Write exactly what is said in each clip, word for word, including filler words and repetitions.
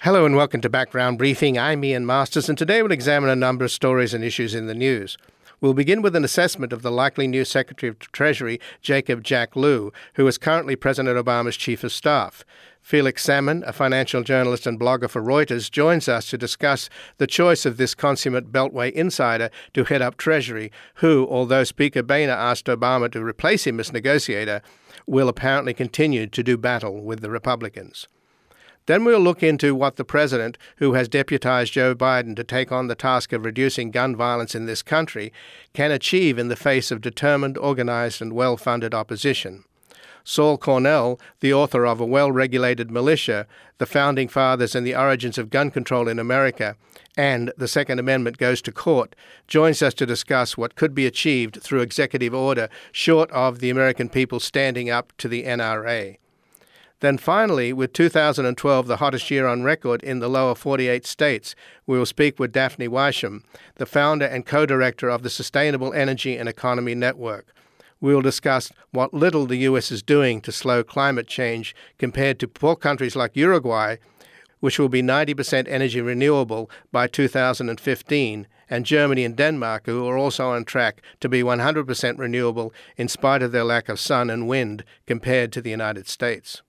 Hello and welcome to Background Briefing. I'm Ian Masters, and today we'll examine a number of stories and issues in the news. We'll begin with an assessment of the likely new Secretary of Treasury, Jacob Jack Lew, who is currently President Obama's Chief of Staff. Felix Salmon, a financial journalist and blogger for Reuters, joins us to discuss the choice of this consummate Beltway insider to head up Treasury, who, although Speaker Boehner asked Obama to replace him as negotiator, will apparently continue to do battle with the Republicans. Then we'll look into what the president, who has deputized Joe Biden to take on the task of reducing gun violence in this country, can achieve in the face of determined, organized, and well-funded opposition. Saul Cornell, the author of A Well-Regulated Militia, The Founding Fathers and the Origins of Gun Control in America, and The Second Amendment Goes to Court, joins us to discuss what could be achieved through executive order short of the American people standing up to the N R A. Then finally, with two thousand twelve the hottest year on record in the lower forty-eight states, we will speak with Daphne Weisham, the founder and co-director of the Sustainable Energy and Economy Network. We will discuss what little the U S is doing to slow climate change compared to poor countries like Uruguay, which will be ninety percent energy renewable by two thousand fifteen, and Germany and Denmark, who are also on track to be one hundred percent renewable in spite of their lack of sun and wind compared to the United States.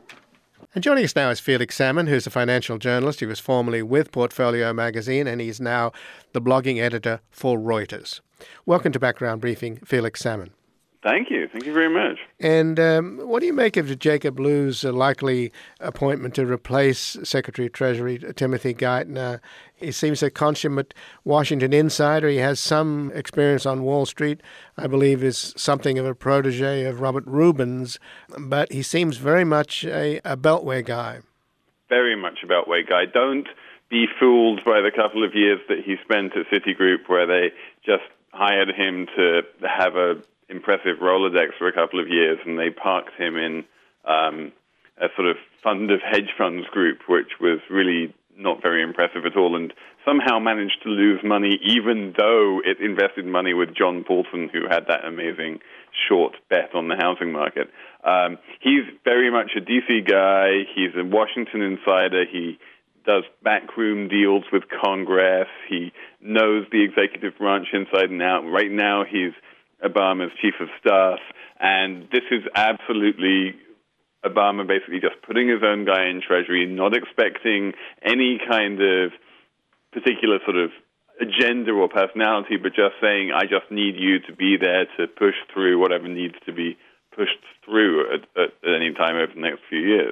And joining us now is Felix Salmon, who's a financial journalist. He was formerly with Portfolio magazine, and he's now the blogging editor for Reuters. Welcome to Background Briefing, Felix Salmon. Thank you. Thank you very much. And um, what do you make of Jacob Lew's uh, likely appointment to replace Secretary of Treasury Timothy Geithner? He seems a consummate Washington insider. He has some experience on Wall Street. I believe is something of a protege of Robert Rubin's, but he seems very much a, a Beltway guy. Very much a Beltway guy. Don't be fooled by the couple of years that he spent at Citigroup where they just hired him to have a impressive Rolodex for a couple of years, and they parked him in um, a sort of fund of hedge funds group, which was really not very impressive at all, and somehow managed to lose money, even though it invested money with John Paulson, who had that amazing short bet on the housing market. Um, he's very much a D C guy. He's a Washington insider. He does backroom deals with Congress. He knows the executive branch inside and out. Right now, he's Obama's chief of staff, and this is absolutely Obama basically just putting his own guy in Treasury, not expecting any kind of particular sort of agenda or personality, but just saying, I just need you to be there to push through whatever needs to be pushed through at, at, at any time over the next few years.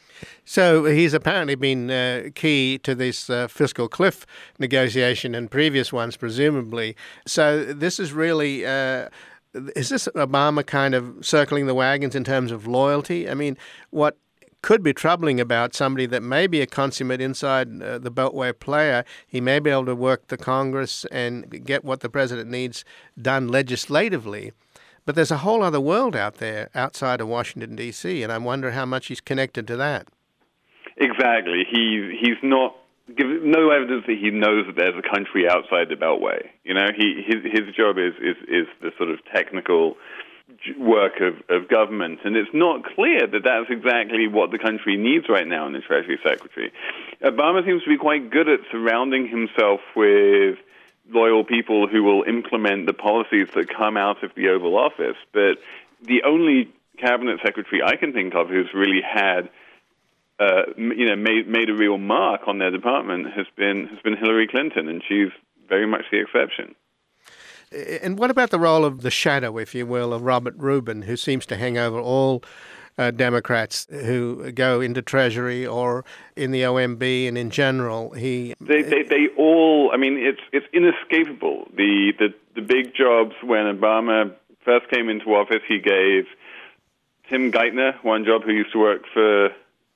So he's apparently been uh, key to this uh, fiscal cliff negotiation and previous ones, presumably. So this is really, uh, is this Obama kind of circling the wagons in terms of loyalty? I mean, what could be troubling about somebody that may be a consummate inside uh, the Beltway player, he may be able to work the Congress and get what the president needs done legislatively. But there's a whole other world out there outside of Washington, D C, and I wonder how much he's connected to that. Exactly. He, he's not given no evidence that he knows that there's a country outside the Beltway. You know, he, his, his job is, is, is the sort of technical work of, of government, and it's not clear that that's exactly what the country needs right now in the Treasury Secretary. Obama seems to be quite good at surrounding himself with loyal people who will implement the policies that come out of the Oval Office. But the only cabinet secretary I can think of who's really had, uh, you know, made made a real mark on their department has been has been Hillary Clinton, and she's very much the exception. And what about the role of the shadow, if you will, of Robert Rubin, who seems to hang over all Uh, Democrats who go into Treasury or in the O M B and in general? He they, they they all. I mean, it's it's inescapable. The the the big jobs when Obama first came into office, he gave Tim Geithner one job, who used to work for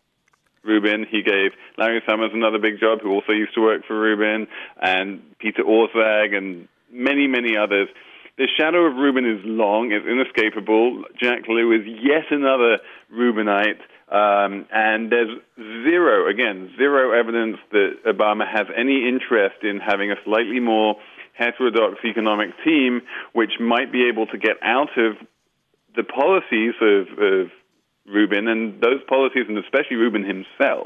Rubin. He gave Larry Summers another big job, who also used to work for Rubin, and Peter Orszag and many many others. The shadow of Rubin is long, it's inescapable. Jack Lew is yet another Rubinite, um, and there's zero, again, zero evidence that Obama has any interest in having a slightly more heterodox economic team, which might be able to get out of the policies of, of Rubin, and those policies, and especially Rubin himself,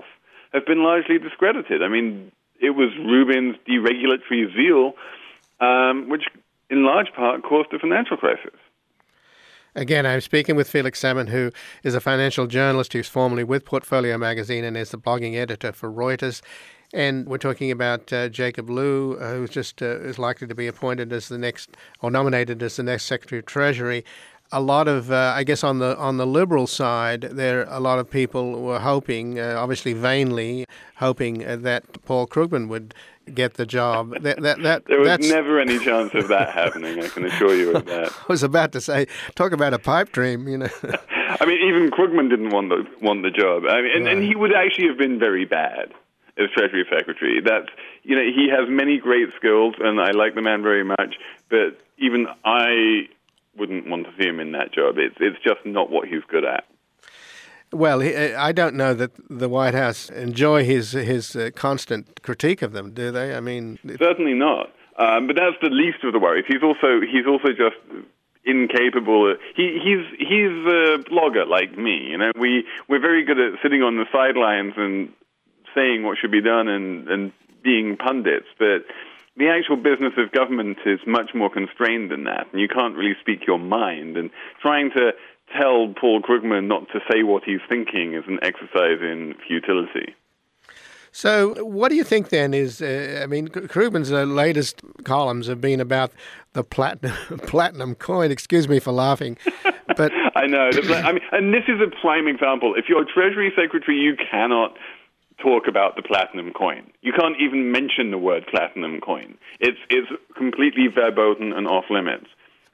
have been largely discredited. I mean, it was Rubin's deregulatory zeal, um, which in large part caused the financial crisis. Again, I'm speaking with Felix Salmon, who is a financial journalist who's formerly with Portfolio Magazine and is the blogging editor for Reuters. And we're talking about uh, Jacob Lew, uh, who's just uh, is likely to be appointed as the next, or nominated as the next Secretary of Treasury. A lot of, uh, I guess, on the on the Liberal side, there a lot of people were hoping, uh, obviously vainly hoping, uh, that Paul Krugman would get the job. That, that, that, there was that's... never any chance of that happening, I can assure you of that. I was about to say, talk about a pipe dream, you know. I mean, even Krugman didn't want the, want the job. I mean, and, right. and he would actually have been very bad as Treasury Secretary. That's, you know, he has many great skills, and I like the man very much, but even I wouldn't want to see him in that job. It's it's just not what he's good at. Well, I don't know that the White House enjoy his his uh, constant critique of them, do they? I mean, certainly not. Um, but that's the least of the worries. He's also he's also just incapable. He he's he's a blogger like me. You know, we we're very good at sitting on the sidelines and saying what should be done and and being pundits, but the actual business of government is much more constrained than that, and you can't really speak your mind. And trying to tell Paul Krugman not to say what he's thinking is an exercise in futility. So what do you think then is, uh, I mean, Krugman's uh, latest columns have been about the platinum, platinum coin. Excuse me for laughing. But I know. The, I mean, and this is a prime example. If you're Treasury Secretary, you cannot talk about the platinum coin. You can't even mention the word platinum coin. It's it's completely verboten and off limits.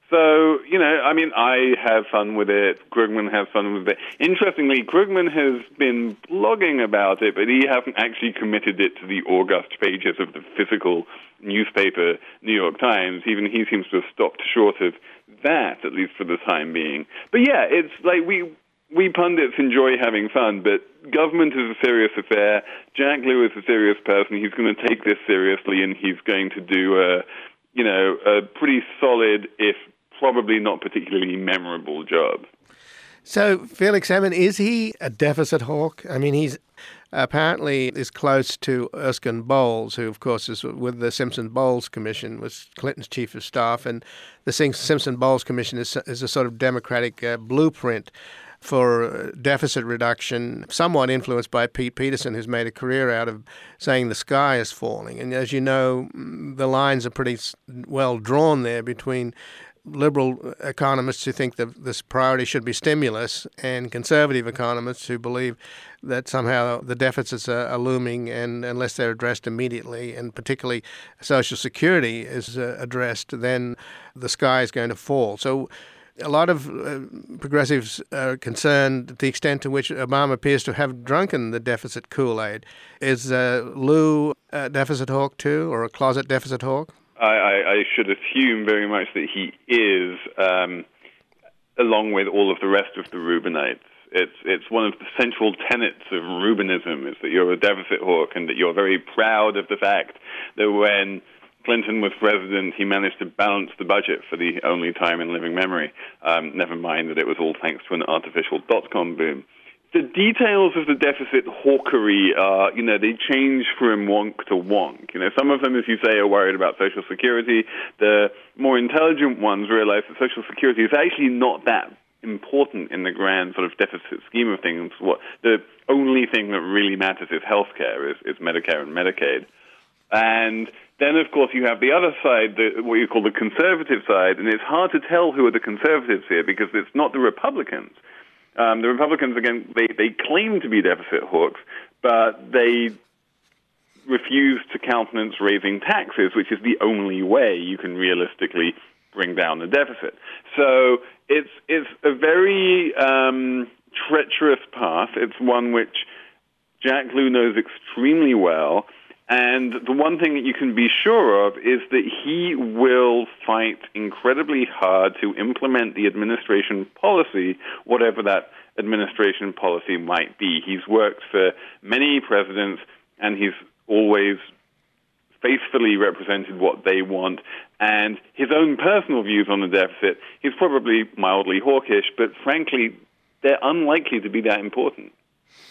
So, you know, I mean, I have fun with it. Krugman has fun with it. Interestingly, Krugman has been blogging about it, but he hasn't actually committed it to the august pages of the physical newspaper, New York Times. Even he seems to have stopped short of that, at least for the time being. But yeah, it's like we... We pundits enjoy having fun, but government is a serious affair. Jack Lew is a serious person. He's going to take this seriously, and he's going to do a, you know, a pretty solid, if probably not particularly memorable job. So, Felix Salmon, is he a deficit hawk? I mean, he's apparently is close to Erskine Bowles, who, of course, is with the Simpson-Bowles Commission, was Clinton's chief of staff, and the Simpson-Bowles Commission is, is a sort of democratic uh, blueprint for deficit reduction, somewhat influenced by Pete Peterson, who's made a career out of saying the sky is falling. And as you know, the lines are pretty well drawn there between liberal economists who think that this priority should be stimulus and conservative economists who believe that somehow the deficits are, are looming, and unless they're addressed immediately, and particularly Social Security is uh, addressed, then the sky is going to fall. So a lot of uh, progressives are concerned at the extent to which Obama appears to have drunken the deficit Kool-Aid. Is uh, Lew a deficit hawk too, or a closet deficit hawk? I, I, I should assume very much that he is, um, along with all of the rest of the Rubinites. It's it's one of the central tenets of Rubinism, is that you're a deficit hawk and that you're very proud of the fact that when Clinton was president, he managed to balance the budget for the only time in living memory. Um, never mind that it was all thanks to an artificial dot-com boom. The details of the deficit hawkery are, you know, they change from wonk to wonk. You know, some of them, as you say, are worried about Social Security. The more intelligent ones realize that Social Security is actually not that important in the grand sort of deficit scheme of things. What the only thing that really matters is healthcare, is, is Medicare and Medicaid. And then, of course, you have the other side, the, what you call the conservative side, and it's hard to tell who are the conservatives here because it's not the Republicans. Um, the Republicans, again, they, they claim to be deficit hawks, but they refuse to countenance raising taxes, which is the only way you can realistically bring down the deficit. So it's it's a very um, treacherous path. It's one which Jack Lew knows extremely well. And the one thing that you can be sure of is that he will fight incredibly hard to implement the administration policy, whatever that administration policy might be. He's worked for many presidents, and he's always faithfully represented what they want. And his own personal views on the deficit, he's probably mildly hawkish, but frankly, they're unlikely to be that important.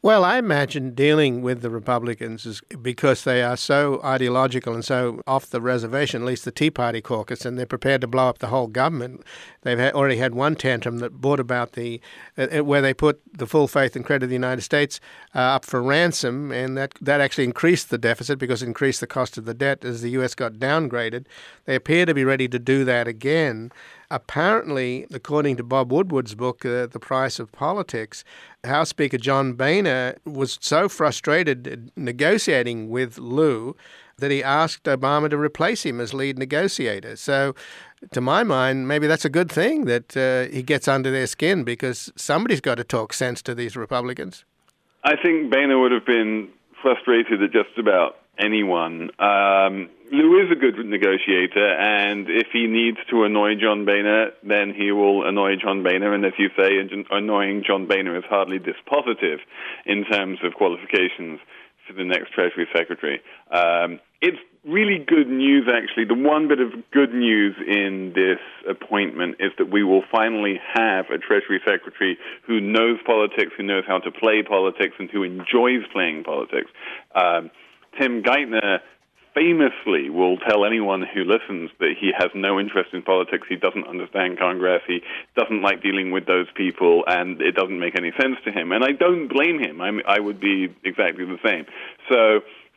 Well, I imagine dealing with the Republicans is because they are so ideological and so off the reservation, at least the Tea Party caucus, and they're prepared to blow up the whole government. They've ha- already had one tantrum that brought about the uh, where they put the full faith and credit of the United States uh, up for ransom, and that that actually increased the deficit because it increased the cost of the debt as the U S got downgraded. They appear to be ready to do that again. Apparently, according to Bob Woodward's book, uh, The Price of Politics, House Speaker John Boehner was so frustrated negotiating with Lew that he asked Obama to replace him as lead negotiator. So, to my mind, maybe that's a good thing that uh, he gets under their skin because somebody's got to talk sense to these Republicans. I think Boehner would have been frustrated at just about anyone. Um, Lew is a good negotiator, and if he needs to annoy John Boehner, then he will annoy John Boehner. And as you say, annoying John Boehner is hardly dispositive in terms of qualifications for the next Treasury Secretary. Um, it's really good news, actually. The one bit of good news in this appointment is that we will finally have a Treasury Secretary who knows politics, who knows how to play politics, and who enjoys playing politics. Um, Tim Geithner famously will tell anyone who listens that he has no interest in politics, he doesn't understand Congress, he doesn't like dealing with those people, and it doesn't make any sense to him. And I don't blame him. I'm, I would be exactly the same. So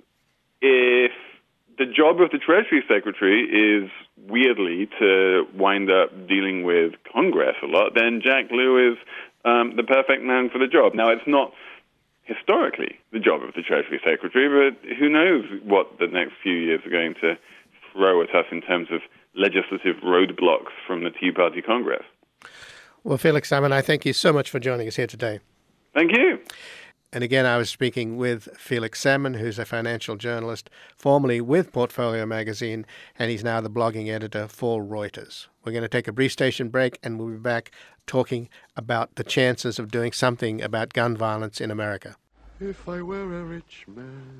if the job of the Treasury Secretary is, weirdly, to wind up dealing with Congress a lot, then Jack Lew is um, the perfect man for the job. Now, it's not historically the job of the Treasury Secretary, but who knows what the next few years are going to throw at us in terms of legislative roadblocks from the Tea Party Congress. Well, Felix Salmon, I thank you so much for joining us here today. Thank you. And again, I was speaking with Felix Salmon, who's a financial journalist, formerly with Portfolio magazine, and he's now the blogging editor for Reuters. We're going to take a brief station break, and we'll be back talking about the chances of doing something about gun violence in America. If I were a rich man,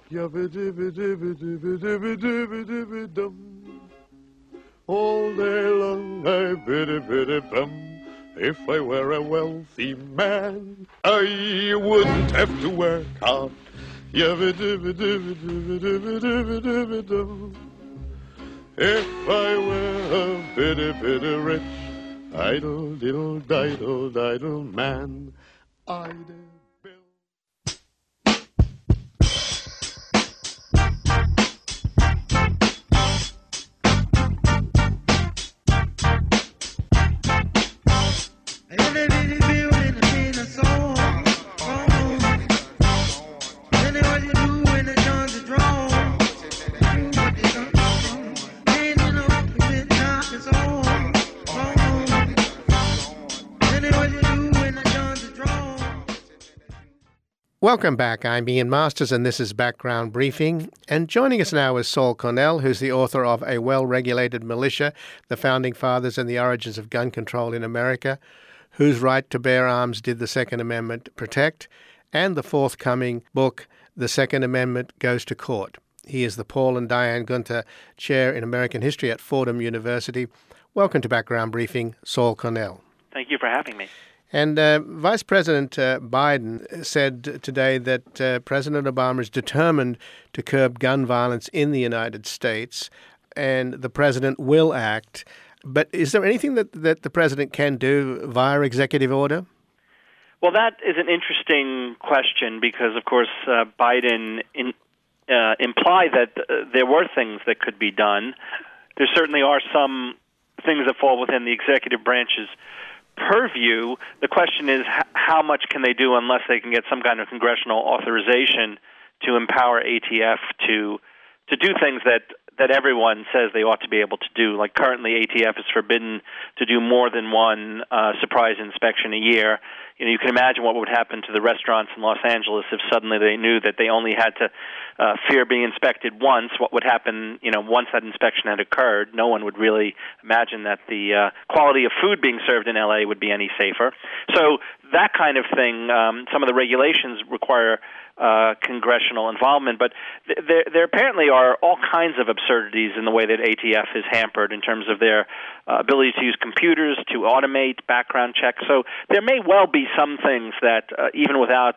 all day long I biddy biddy bum. If I were a wealthy man, I wouldn't have to work hard. If I were a bitty, bitty rich, idle, diddle, diddle, diddle man, I'd Welcome back. I'm Ian Masters, and this is Background Briefing. And joining us now is Saul Cornell, who's the author of A Well-Regulated Militia, The Founding Fathers and the Origins of Gun Control in America, Whose Right to Bear Arms Did the Second Amendment Protect, and the forthcoming book, The Second Amendment Goes to Court. He is the Paul and Diane Gunter Chair in American History at Fordham University. Welcome to Background Briefing, Saul Cornell. Thank you for having me. And uh, Vice President uh, Biden said today that uh, President Obama is determined to curb gun violence in the United States, and the president will act. But is there anything that, that the president can do via executive order? Well, that is an interesting question because, of course, uh, Biden in, uh, implied that uh, there were things that could be done. There certainly are some things that fall within the executive branch's purview. The question is, h- how much can they do unless they can get some kind of congressional authorization to empower A T F to to do things that, that everyone says they ought to be able to do. Like currently, A T F is forbidden to do more than one uh, surprise inspection a year. You know, you can imagine what would happen to the restaurants in Los Angeles if suddenly they knew that they only had to uh, fear being inspected once. What would happen, you know, once that inspection had occurred? No one would really imagine that the uh, quality of food being served in L A would be any safer. So that kind of thing, um, some of the regulations require uh, congressional involvement, but th- there, there apparently are all kinds of absurdities in the way that A T F is hampered in terms of their uh, ability to use computers to automate background checks. So there may well be some things that, uh, even without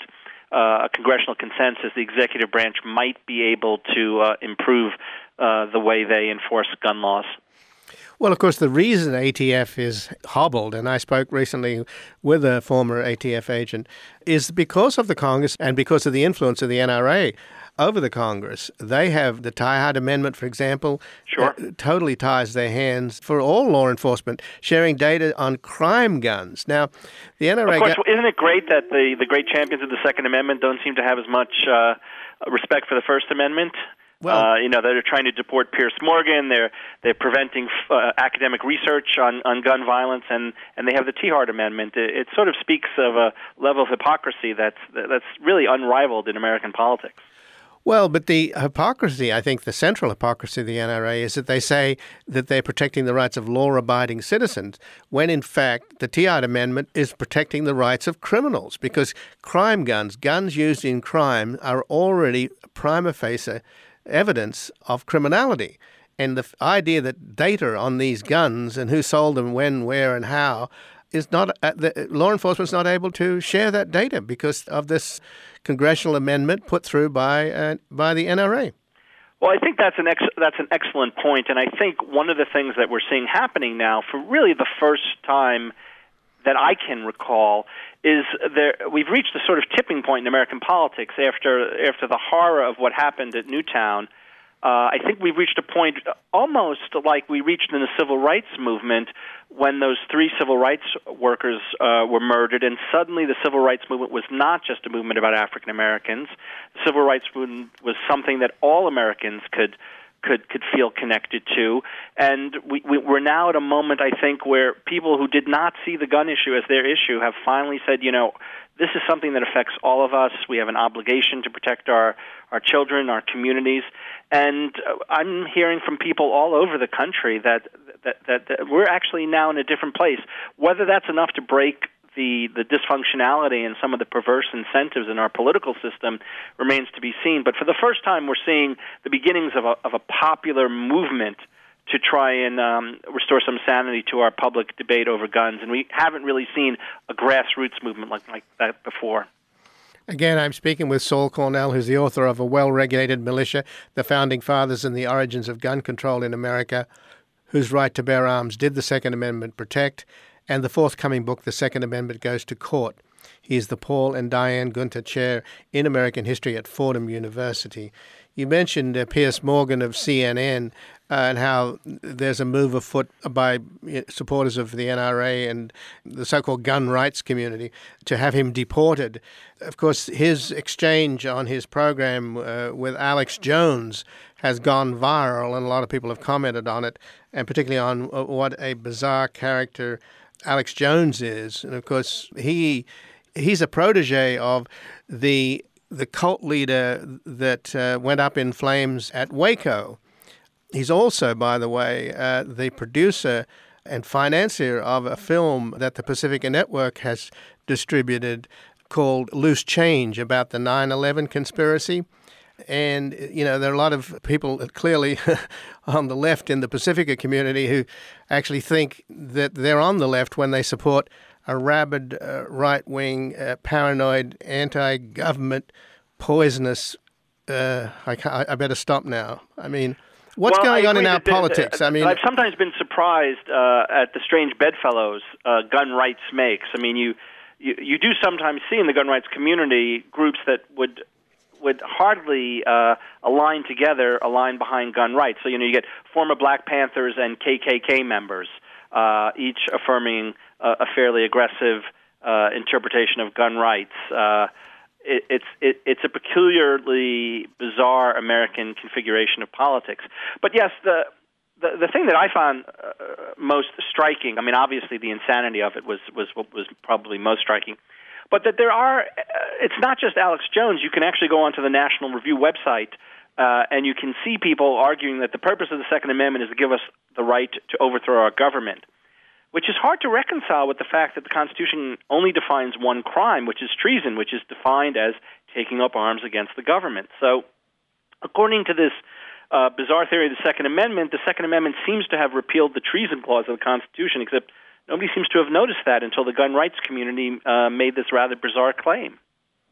uh, a congressional consensus, the executive branch might be able to uh, improve uh, the way they enforce gun laws. Well, of course, the reason A T F is hobbled, and I spoke recently with a former A T F agent, is because of the Congress and because of the influence of the N R A over the Congress. They have the Tihart Amendment, for example, sure. uh, totally ties their hands for all law enforcement, sharing data on crime guns. Now, the N R A... Of course, got- isn't it great that the, the great champions of the Second Amendment don't seem to have as much uh, respect for the First Amendment? Well, uh, you know, they're trying to deport Pierce Morgan. They're they're preventing uh, academic research on, on gun violence, and, and they have the Tihart Amendment. It, it sort of speaks of a level of hypocrisy that's that's really unrivaled in American politics. Well, but the hypocrisy, I think the central hypocrisy of the N R A is that they say that they're protecting the rights of law-abiding citizens, when in fact the Tihart Amendment is protecting the rights of criminals, because crime guns, guns used in crime, are already prima facie evidence of criminality. And the f- idea that data on these guns and who sold them, when, where, and how is not uh, the law enforcement's not able to share that data because of this congressional amendment put through by uh, by the N R A. Well, I think that's an ex- that's an excellent point, and I think one of the things that we're seeing happening now, for really the first time that I can recall, is there we've reached a sort of tipping point in American politics after after the horror of what happened at Newtown. Uh, I think we've reached a point almost like we reached in the civil rights movement when those three civil rights workers uh, were murdered, and suddenly the civil rights movement was not just a movement about African Americans. The civil rights movement was something that all Americans could could could feel connected to, and we, we, we're now at a moment, I think, where people who did not see the gun issue as their issue have finally said, you know, this is something that affects all of us. We have an obligation to protect our, our children, our communities. And I'm hearing from people all over the country that, that, that, that we're actually now in a different place. Whether that's enough to break the, the dysfunctionality and some of the perverse incentives in our political system remains to be seen. But for the first time, we're seeing the beginnings of a, of a popular movement to try and um, restore some sanity to our public debate over guns. And we haven't really seen a grassroots movement like, like that before. Again, I'm speaking with Saul Cornell, who's the author of A Well-Regulated Militia, The Founding Fathers and the Origins of Gun Control in America, Whose Right to Bear Arms Did the Second Amendment Protect, and the forthcoming book, The Second Amendment Goes to Court. He is the Paul and Diane Gunter Chair in American History at Fordham University. You mentioned uh, Pierce Morgan of C N N uh, and how there's a move afoot by supporters of the N R A and the so-called gun rights community to have him deported. Of course, his exchange on his program uh, with Alex Jones has gone viral, and a lot of people have commented on it, and particularly on uh, what a bizarre character Alex Jones is. And of course, he he's a protege of the the cult leader that uh, went up in flames at Waco. He's also, by the way, uh, the producer and financier of a film that the Pacifica Network has distributed called Loose Change, about the nine eleven conspiracy. And, you know, there are a lot of people clearly on the left in the Pacifica community who actually think that they're on the left when they support a rabid, uh, right-wing, uh, paranoid, anti-government, poisonous... Uh, I, can't, I better stop now. I mean, what's well, going on in our the, politics? The, I mean, I've sometimes been surprised uh, at the strange bedfellows uh, gun rights makes. I mean, you, you you do sometimes see in the gun rights community groups that would would hardly uh, align together, align behind gun rights. So, you know, you get former Black Panthers and K K K members, uh, each affirming uh, a fairly aggressive uh, interpretation of gun rights. Uh, it, it's it, it's a peculiarly bizarre American configuration of politics. But yes, the the, the thing that I found uh, most striking, I mean, obviously the insanity of it was, was what was probably most striking, but that there are, uh, it's not just Alex Jones. You can actually go onto the National Review website uh, and you can see people arguing that the purpose of the Second Amendment is to give us the right to overthrow our government, which is hard to reconcile with the fact that the Constitution only defines one crime, which is treason, which is defined as taking up arms against the government. So according to this uh, bizarre theory of the Second Amendment, the Second Amendment seems to have repealed the treason clause of the Constitution, except nobody seems to have noticed that until the gun rights community uh, made this rather bizarre claim.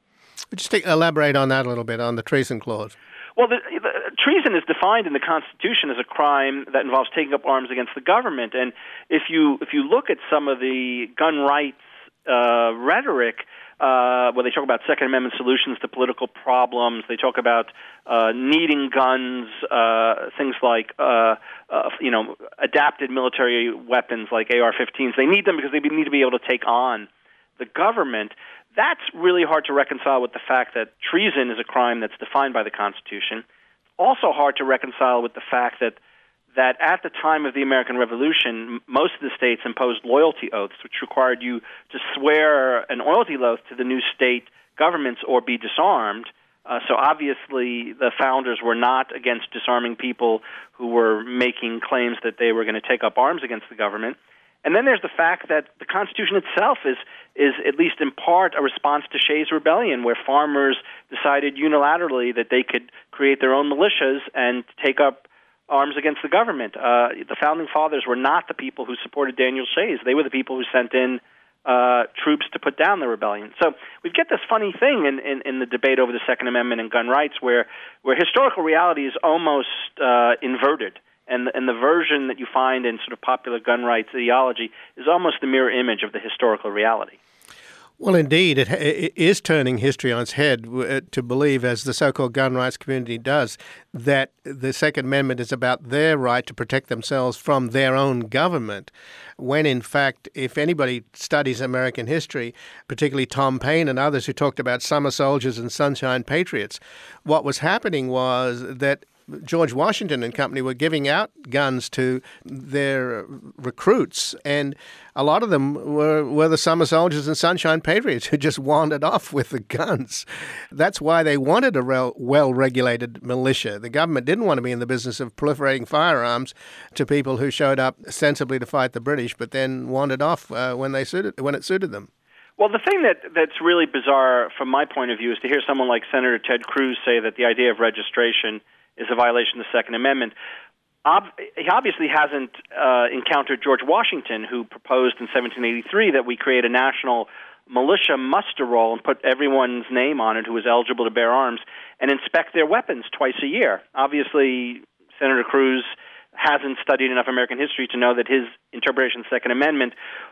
Just to elaborate on that a little bit, on the treason clause. Well, the, the, treason is defined in the Constitution as a crime that involves taking up arms against the government. And if you if you look at some of the gun rights uh, rhetoric, uh, where they talk about Second Amendment solutions to political problems, they talk about uh, needing guns, uh, things like uh, uh, you know adapted military weapons like A R fifteens. They need them because they need to be able to take on the government. That's really hard to reconcile with the fact that treason is a crime that's defined by the Constitution. Also hard to reconcile with the fact that that at the time of the American Revolution, most of the states imposed loyalty oaths, which required you to swear an loyalty oath to the new state governments or be disarmed. Uh, so obviously the founders were not against disarming people who were making claims that they were going to take up arms against the government. And then there's the fact that the Constitution itself is, is at least in part, a response to Shays' Rebellion, where farmers decided unilaterally that they could create their own militias and take up arms against the government. Uh, the Founding Fathers were not the people who supported Daniel Shays. They were the people who sent in uh, troops to put down the rebellion. So we get this funny thing in, in, in the debate over the Second Amendment and gun rights where, where historical reality is almost uh, inverted. And the, and the version that you find in sort of popular gun rights ideology is almost the mirror image of the historical reality. Well, indeed, it, it is turning history on its head to believe, as the so-called gun rights community does, that the Second Amendment is about their right to protect themselves from their own government, when in fact, if anybody studies American history, particularly Tom Paine and others who talked about summer soldiers and sunshine patriots, what was happening was that George Washington and company were giving out guns to their recruits, and a lot of them were, were the summer soldiers and sunshine patriots who just wandered off with the guns. That's why they wanted a rel- well-regulated militia. The government didn't want to be in the business of proliferating firearms to people who showed up sensibly to fight the British, but then wandered off uh, when they suited when it suited them. Well, the thing that, that's really bizarre from my point of view is to hear someone like Senator Ted Cruz say that the idea of registration is a violation of the Second Amendment. Ob- he obviously hasn't uh, encountered George Washington, who proposed in seventeen eighty-three that we create a national militia muster roll and put everyone's name on it who was eligible to bear arms and inspect their weapons twice a year. Obviously, Senator Cruz hasn't studied enough American history to know that his interpretation of the Second Amendment,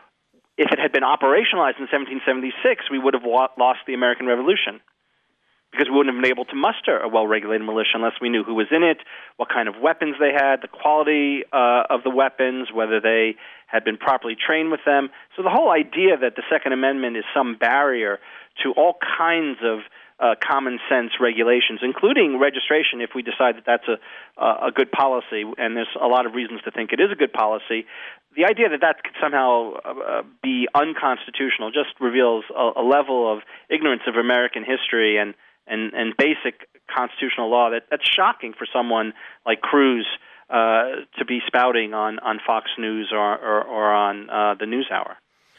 if it had been operationalized in seventeen seventy-six, we would have lost the American Revolution, because we wouldn't have been able to muster a well-regulated militia unless we knew who was in it, what kind of weapons they had, the quality uh, of the weapons, whether they had been properly trained with them. So the whole idea that the Second Amendment is some barrier to all kinds of uh, common-sense regulations, including registration, if we decide that that's a, a good policy, and there's a lot of reasons to think it is a good policy, the idea that that could somehow uh, be unconstitutional just reveals a, a level of ignorance of American history and And, and basic constitutional law that, that's shocking for someone like Cruz uh, to be spouting on, on Fox News or, or, or on uh, the NewsHour.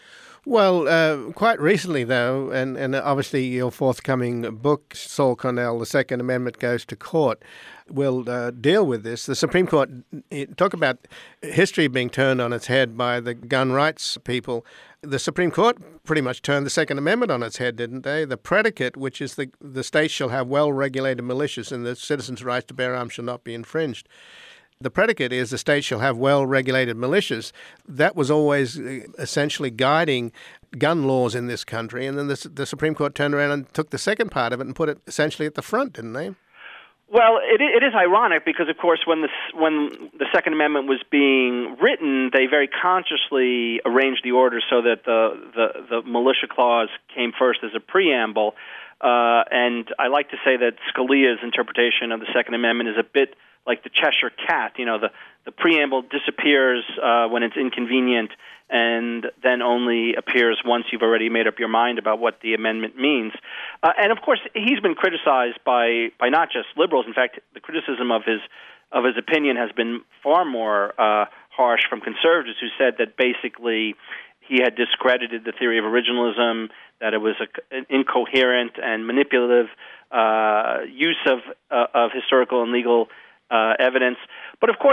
Well, uh, quite recently, though, and, and obviously your forthcoming book, Saul Cornell, The Second Amendment Goes to Court, will uh, deal with this. The Supreme Court, talk about history being turned on its head by the gun rights people. The Supreme Court pretty much turned the Second Amendment on its head, didn't they? The predicate, which is the, the states shall have well-regulated militias and the citizens' rights to bear arms shall not be infringed. The predicate is the state shall have well-regulated militias. That was always essentially guiding gun laws in this country. And then the, the Supreme Court turned around and took the second part of it and put it essentially at the front, didn't they? Well, it, it is ironic because, of course, when the, when the Second Amendment was being written, they very consciously arranged the order so that the, the, the militia clause came first as a preamble. Uh, and I like to say that Scalia's interpretation of the Second Amendment is a bit like the Cheshire Cat. You know, the, the preamble disappears uh, when it's inconvenient and then only appears once you've already made up your mind about what the amendment means. Uh, and, of course, he's been criticized by, by not just liberals. In fact, the criticism of his of his opinion has been far more uh, harsh from conservatives who said that basically he had discredited the theory of originalism, that it was a, an incoherent and manipulative uh, use of uh, of historical and legal uh, evidence. But, of course,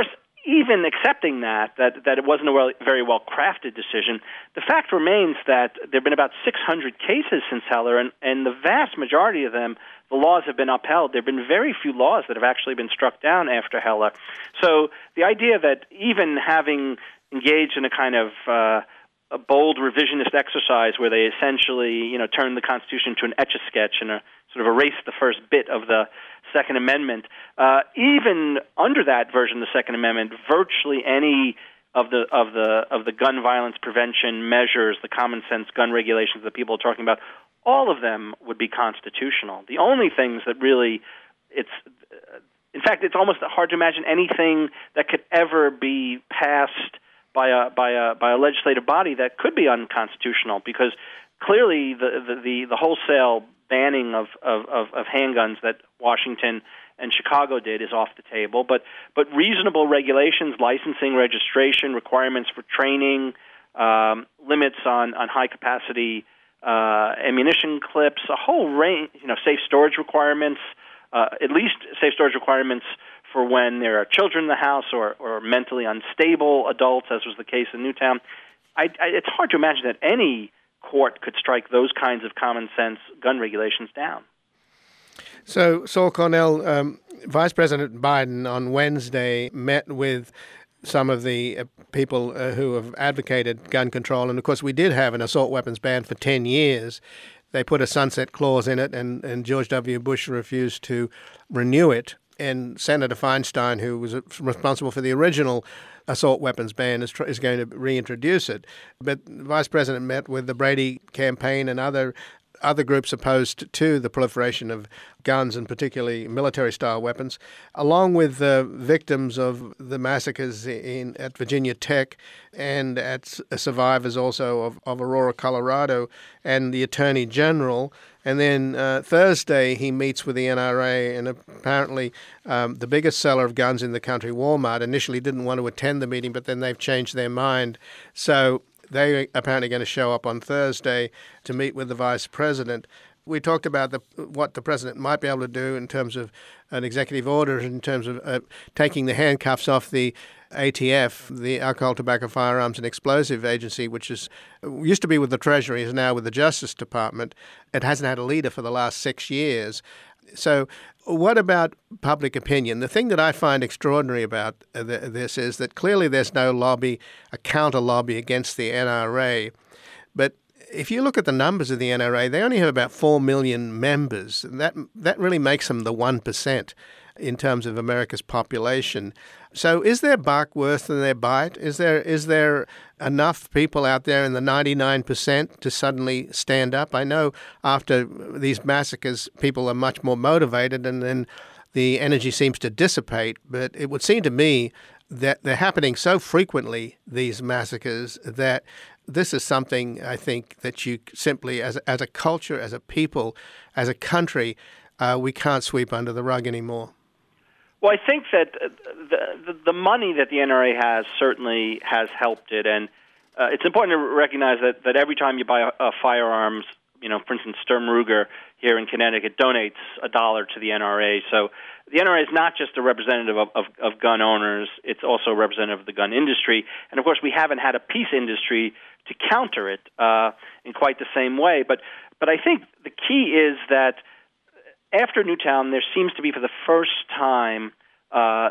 even accepting that, that, that it wasn't a well, very well-crafted decision, the fact remains that there have been about six hundred cases since Heller, and, and the vast majority of them, the laws have been upheld. There have been very few laws that have actually been struck down after Heller. So the idea that even having engaged in a kind of uh, a bold revisionist exercise where they essentially, you know, turn the Constitution into an Etch-a-Sketch and a, sort of erase the first bit of the Second Amendment, uh, even under that version of the Second Amendment, virtually any of the of the of the gun violence prevention measures, the common sense gun regulations that people are talking about, all of them would be constitutional. The only things that really, it's, in fact, it's almost hard to imagine anything that could ever be passed by a by a by a legislative body that could be unconstitutional, because clearly the the the, the wholesale banning of, of, of, of handguns that Washington and Chicago did is off the table. But but reasonable regulations, licensing, registration, requirements for training, um, limits on, on high capacity uh, ammunition clips, a whole range, you know, safe storage requirements, uh, at least safe storage requirements for when there are children in the house or, or mentally unstable adults, as was the case in Newtown. I, I, it's hard to imagine that any court could strike those kinds of common sense gun regulations down. So, Saul Cornell, um, Vice President Biden on Wednesday met with some of the uh, people uh, who have advocated gun control. And, of course, we did have an assault weapons ban for ten years. They put a sunset clause in it, and, and George W. Bush refused to renew it. And Senator Feinstein, who was responsible for the original assault weapons ban, is, tr- is going to reintroduce it. But the Vice President met with the Brady campaign and other other groups opposed to the proliferation of guns, and particularly military-style weapons, along with the victims of the massacres in at Virginia Tech and at survivors also of, of Aurora, Colorado, and the Attorney General. And then uh, Thursday, he meets with the N R A, and apparently um, the biggest seller of guns in the country, Walmart, initially didn't want to attend the meeting, but then they've changed their mind. So they're apparently going to show up on Thursday to meet with the vice president. We talked about the, what the president might be able to do in terms of an executive order, in terms of uh, taking the handcuffs off the A T F, the Alcohol, Tobacco, Firearms and Explosive Agency, which is used to be with the Treasury, is now with the Justice Department. It hasn't had a leader for the last six years. So what about public opinion? The thing that I find extraordinary about this is that clearly there's no lobby, a counter-lobby against the N R A. But if you look at the numbers of the N R A, they only have about four million members. And that, that really makes them the one percent in terms of America's population. So is their buck worse than their bite? Is there is there enough people out there in the ninety-nine percent to suddenly stand up? I know after these massacres, people are much more motivated, and then the energy seems to dissipate. But it would seem to me that they're happening so frequently, these massacres, that this is something, I think, that you simply, as a, as a culture, as a people, as a country, uh, we can't sweep under the rug anymore. Well, I think that the, the, the money that the N R A has certainly has helped it, and uh, it's important to recognize that, that every time you buy a, a firearms, you know, for instance, Sturm Ruger here in Connecticut donates a dollar to the N R A. So the N R A is not just a representative of, of, of gun owners, it's also a representative of the gun industry. And, of course, we haven't had a peace industry to counter it uh, in quite the same way. But, but I think the key is that after Newtown, there seems to be, for the first time, uh,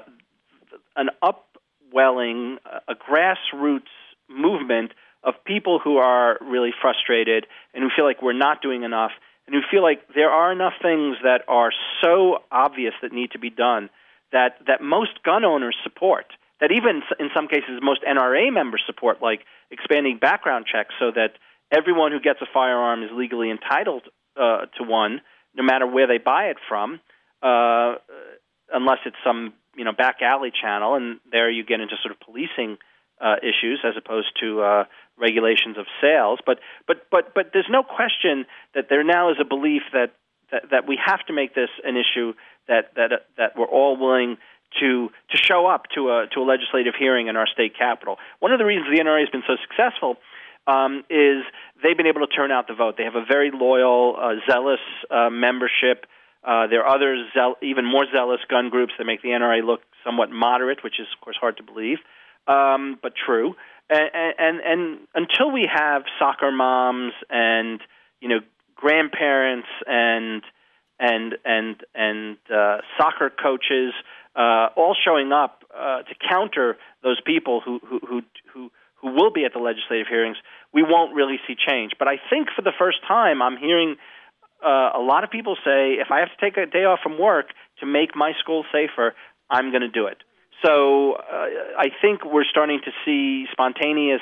an upwelling, a grassroots movement of people who are really frustrated and who feel like we're not doing enough, and who feel like there are enough things that are so obvious that need to be done that, that most gun owners support, that even in some cases most N R A members support, like expanding background checks so that everyone who gets a firearm is legally entitled uh, to one, no matter where they buy it from, uh, unless it's some you know back alley channel, and there you get into sort of policing uh, issues as opposed to uh, regulations of sales. But but but but there's no question that there now is a belief that that, that we have to make this an issue that that uh, that we're all willing to to show up to a to a legislative hearing in our state capitol. One of the reasons the N R A has been so successful Um, is they've been able to turn out the vote. They have a very loyal, uh, zealous uh, membership. Uh, there are other zeal- even more zealous gun groups that make the N R A look somewhat moderate, which is, of course, hard to believe, um, but true. And, and and until we have soccer moms and you know grandparents and and and and uh, soccer coaches uh, all showing up uh, to counter those people who who who who who will be at the legislative hearings, we won't really see change. But I think for the first time, I'm hearing uh, a lot of people say, if I have to take a day off from work to make my school safer, I'm going to do it. So uh, I think we're starting to see spontaneous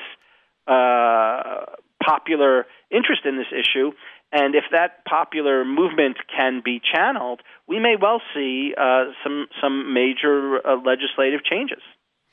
uh, popular interest in this issue. And if that popular movement can be channeled, we may well see uh, some some major uh, legislative changes.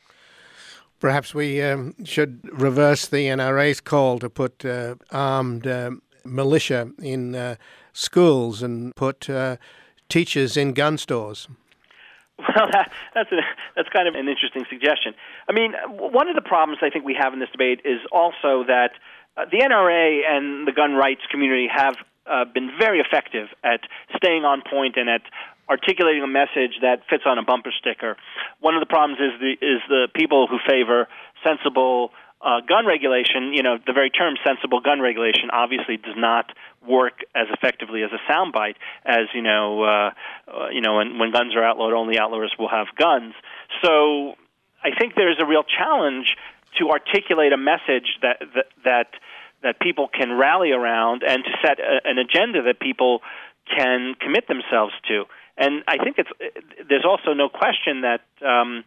Perhaps we um, should reverse the N R A's call to put uh, armed uh, militia in uh, schools and put uh, teachers in gun stores. Well, that, that's a, that's kind of an interesting suggestion. I mean, one of the problems I think we have in this debate is also that uh, the N R A and the gun rights community have uh, been very effective at staying on point and at articulating a message that fits on a bumper sticker. One of the problems is the is the people who favor sensible uh, gun regulation. You know, the very term sensible gun regulation obviously does not work as effectively as a soundbite. As you know, uh, uh, you know, when, when guns are outlawed, only outlaws will have guns. So I think there is a real challenge to articulate a message that that that, that people can rally around and to set a, an agenda that people can commit themselves to. And I think it's there's also no question that um,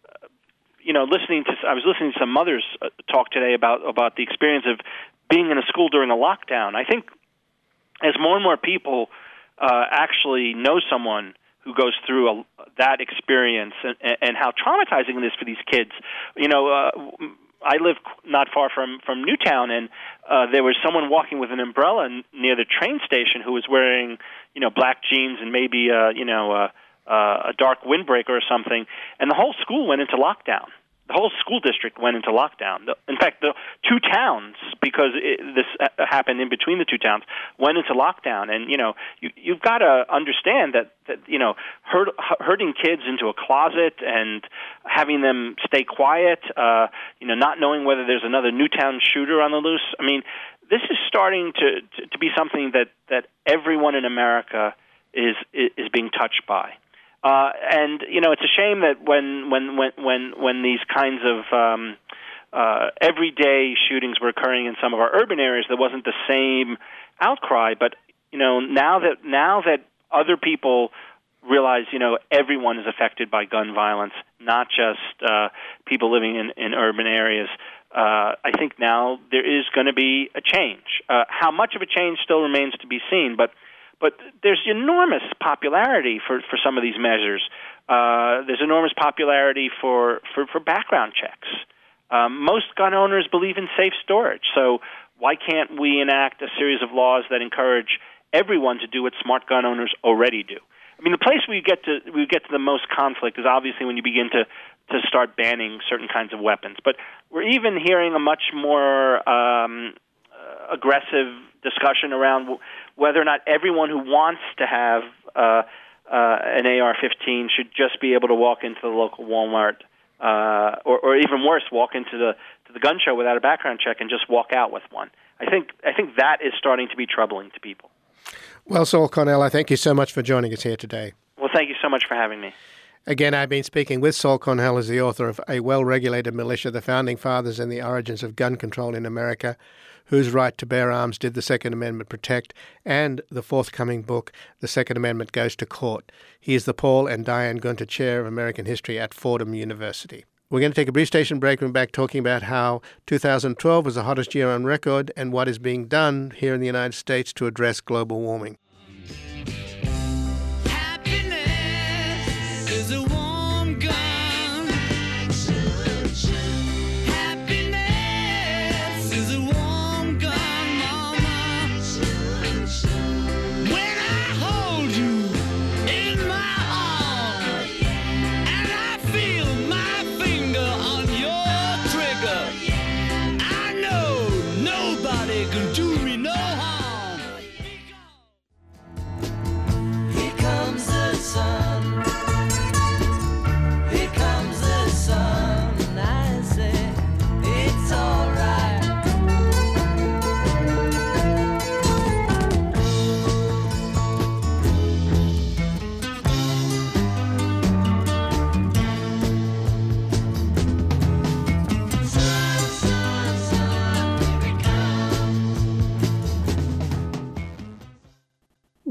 you know listening to I was listening to some mothers talk today about about the experience of being in a school during a lockdown. I think as more and more people uh, actually know someone who goes through a, that experience and, and how traumatizing it is for these kids, you know. Uh, I live not far from, from Newtown, and uh, there was someone walking with an umbrella n- near the train station who was wearing, you know, black jeans and maybe, uh, you know, uh, uh, a dark windbreaker or something, and the whole school went into lockdown. The whole school district went into lockdown. The, in fact, the two towns, because it, this happened in between the two towns, went into lockdown. And, you know, you, you've got to understand that, that you know, herd, herding kids into a closet and having them stay quiet, uh, you know, not knowing whether there's another Newtown shooter on the loose. I mean, this is starting to, to, to be something that, that everyone in America is is being touched by. Uh, and you know, it's a shame that when when when when, when these kinds of um, uh, everyday shootings were occurring in some of our urban areas, there wasn't the same outcry. But you know, now that now that other people realize, you know, everyone is affected by gun violence, not just uh, people living in, in urban areas. Uh, I think now there is going to be a change. Uh, how much of a change still remains to be seen, but. But there's enormous popularity for, for some of these measures. Uh, there's enormous popularity for, for, for background checks. Um, most gun owners believe in safe storage, so why can't we enact a series of laws that encourage everyone to do what smart gun owners already do? I mean, the place where you get to we get to the most conflict is obviously when you begin to, to start banning certain kinds of weapons. But we're even hearing a much more um, aggressive discussion around w- whether or not everyone who wants to have uh, uh, an A R fifteen should just be able to walk into the local Walmart, uh, or, or even worse, walk into the to the gun show without a background check and just walk out with one. I think I think that is starting to be troubling to people. Well, Saul Cornell, I thank you so much for joining us here today. Well, thank you so much for having me. Again, I've been speaking with Saul Cornell, as the author of A Well-Regulated Militia, The Founding Fathers and the Origins of Gun Control in America, Whose Right to Bear Arms Did the Second Amendment Protect, and the forthcoming book, The Second Amendment Goes to Court. He is the Paul and Diane Gunter Chair of American History at Fordham University. We're going to take a brief station break and we're back talking about how two thousand twelve was the hottest year on record and what is being done here in the United States to address global warming. Happiness is a warm gun. Happiness is a warm gun, mama. When I hold you in my arms and I feel my finger on your trigger, I know nobody can do me no harm.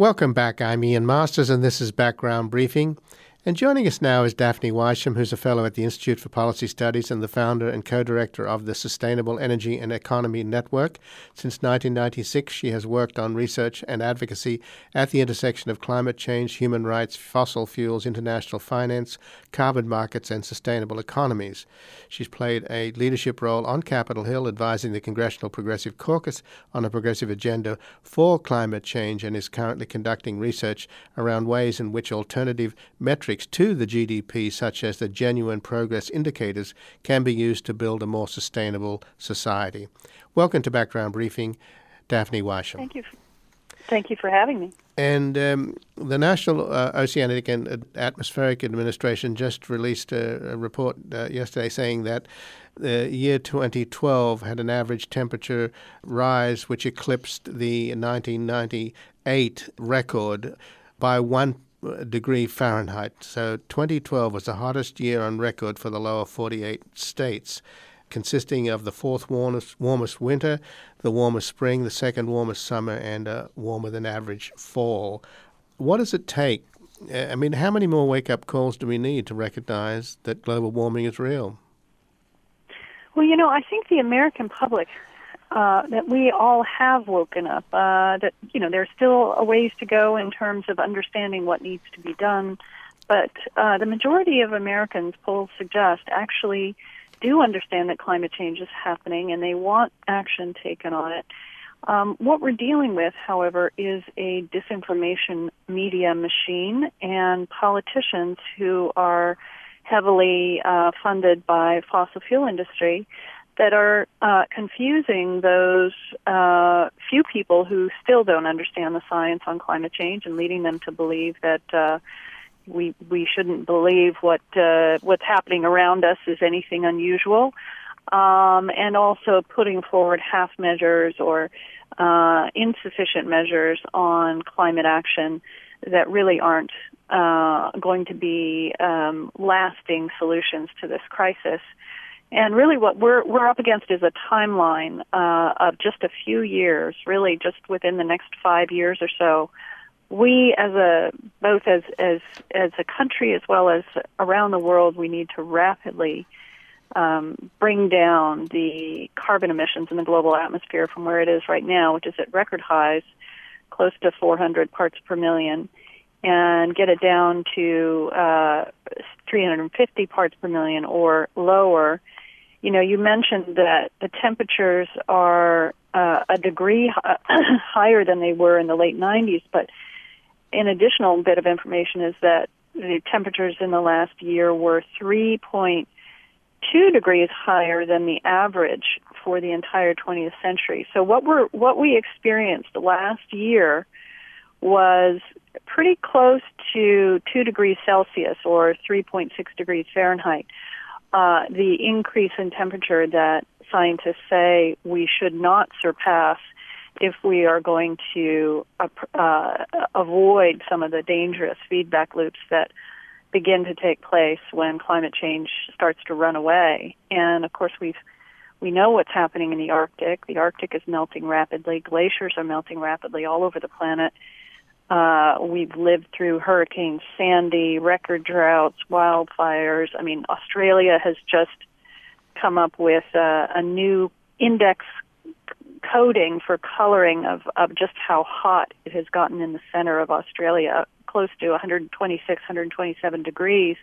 Welcome back. I'm Ian Masters, and this is Background Briefing. And joining us now is Daphne Weisham, who's a fellow at the Institute for Policy Studies and the founder and co-director of the Sustainable Energy and Economy Network. Since nineteen ninety-six, she has worked on research and advocacy at the intersection of climate change, human rights, fossil fuels, international finance, carbon markets, and sustainable economies. She's played a leadership role on Capitol Hill, advising the Congressional Progressive Caucus on a progressive agenda for climate change, and is currently conducting research around ways in which alternative metrics to the G D P, such as the genuine progress indicators, can be used to build a more sustainable society. Welcome to Background Briefing, Daphne Weisham. Thank you. Thank you for having me. And um, the National uh, Oceanic and Atmospheric Administration just released a, a report uh, yesterday saying that the year twenty twelve had an average temperature rise which eclipsed the nineteen ninety-eight record by one degree Fahrenheit. So twenty twelve was the hottest year on record for the lower forty-eight states, consisting of the fourth warmest, warmest winter, the warmest spring, the second warmest summer, and a warmer than average fall. What does it take? I mean, how many more wake-up calls do we need to recognize that global warming is real? Well, you know, I think the American public, uh, that we all have woken up, uh, that, you know, there's still a ways to go in terms of understanding what needs to be done. But uh, the majority of Americans, polls suggest, actually do understand that climate change is happening and they want action taken on it. Um, what we're dealing with, however, is a disinformation media machine and politicians who are heavily uh, funded by fossil fuel industry that are uh, confusing those uh, few people who still don't understand the science on climate change and leading them to believe that uh, we we shouldn't believe what uh, what's happening around us is anything unusual, um, and also putting forward half measures or uh, insufficient measures on climate action that really aren't uh, going to be um, lasting solutions to this crisis. And really what we're we're up against is a timeline uh, of just a few years, really just within the next five years or so. We, as a both as as as a country as well as around the world, we need to rapidly um, bring down the carbon emissions in the global atmosphere from where it is right now, which is at record highs, close to four hundred parts per million, and get it down to uh, three hundred fifty parts per million or lower. You know, you mentioned that the temperatures are uh, a degree higher than they were in the late nineties, but an additional bit of information is that the temperatures in the last year were three point two degrees higher than the average for the entire twentieth century. So what we're what we experienced last year was pretty close to two degrees Celsius or three point six degrees Fahrenheit. Uh, the increase in temperature that scientists say we should not surpass if we are going to uh, uh, avoid some of the dangerous feedback loops that begin to take place when climate change starts to run away. And of course, we've we know what's happening in the Arctic. The Arctic is melting rapidly. Glaciers are melting rapidly all over the planet. Uh, we've lived through Hurricane Sandy, record droughts, wildfires. I mean, Australia has just come up with uh, a new index coding for coloring of, of just how hot it has gotten in the center of Australia, close to one hundred twenty-six, one hundred twenty-seven degrees.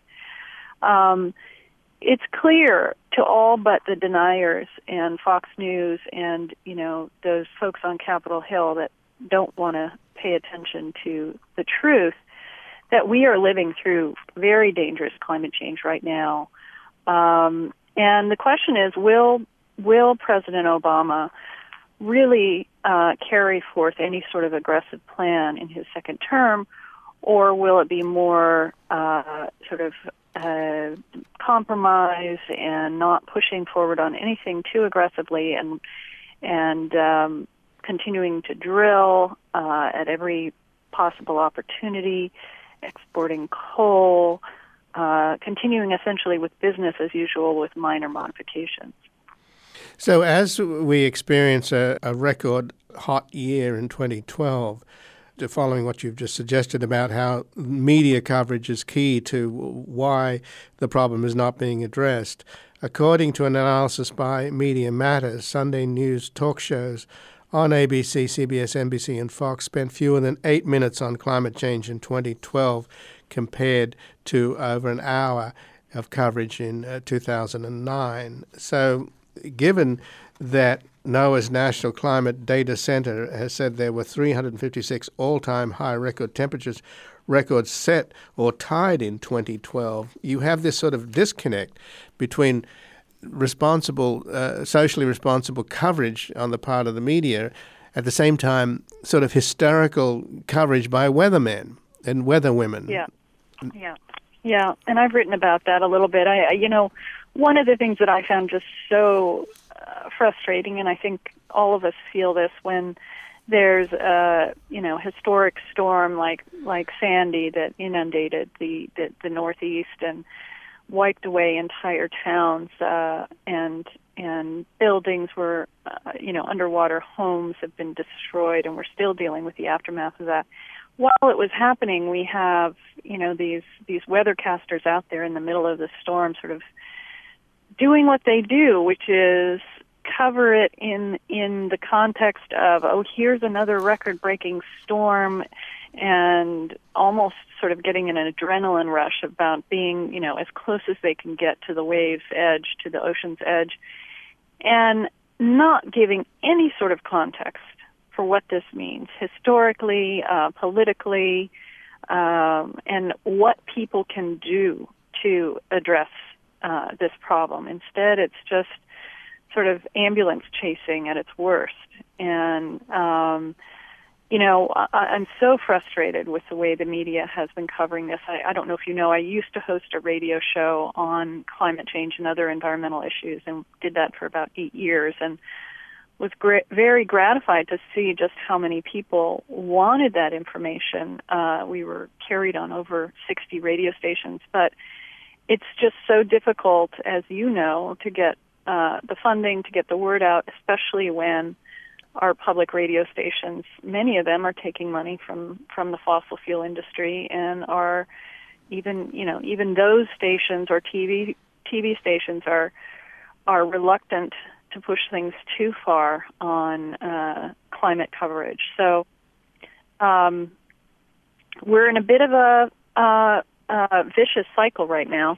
Um, it's clear to all but the deniers and Fox News and, you know, those folks on Capitol Hill that don't want to pay attention to the truth that we are living through very dangerous climate change right now. Um, and the question is, will will President Obama really uh, carry forth any sort of aggressive plan in his second term, or will it be more uh, sort of uh, compromise and not pushing forward on anything too aggressively and and um, continuing to drill uh, at every possible opportunity, exporting coal, uh, continuing essentially with business as usual with minor modifications? So as we experience a, a record hot year in twenty twelve, following what you've just suggested about how media coverage is key to why the problem is not being addressed. According to an analysis by Media Matters, Sunday news talk shows on A B C, C B S, N B C, and Fox spent fewer than eight minutes on climate change in twenty twelve compared to over an hour of coverage in uh, two thousand nine. So given that NOAA's National Climate Data Center has said there were three hundred fifty-six all-time high record temperatures, records set or tied in twenty twelve, you have this sort of disconnect between responsible, uh, socially responsible coverage on the part of the media, at the same time sort of hysterical coverage by weathermen and weatherwomen. Yeah, yeah, yeah. And I've written about that a little bit. I, I you know, one of the things that I found just so uh, frustrating, and I think all of us feel this when there's a you know historic storm like like Sandy that inundated the the, the Northeast and wiped away entire towns, uh, and and buildings were uh, you know underwater. Homes have been destroyed, and we're still dealing with the aftermath of that. While it was happening, we have you know these these weathercasters out there in the middle of the storm, sort of doing what they do, which is cover it in in the context of, oh, here's another record-breaking storm, and almost sort of getting an adrenaline rush about being, you know, as close as they can get to the wave's edge, to the ocean's edge, and not giving any sort of context for what this means historically, uh, politically, um, and what people can do to address uh, this problem. Instead, it's just sort of ambulance chasing at its worst. And, um, you know, I, I'm so frustrated with the way the media has been covering this. I, I don't know if you know, I used to host a radio show on climate change and other environmental issues, and did that for about eight years, and was gra- very gratified to see just how many people wanted that information. Uh, we were carried on over sixty radio stations, but it's just so difficult, as you know, to get uh, the funding, to get the word out, especially when our public radio stations, many of them are taking money from, from the fossil fuel industry, and are even, you know, even those stations or T V T V stations are are reluctant to push things too far on uh, climate coverage. So um, we're in a bit of a uh, uh, vicious cycle right now.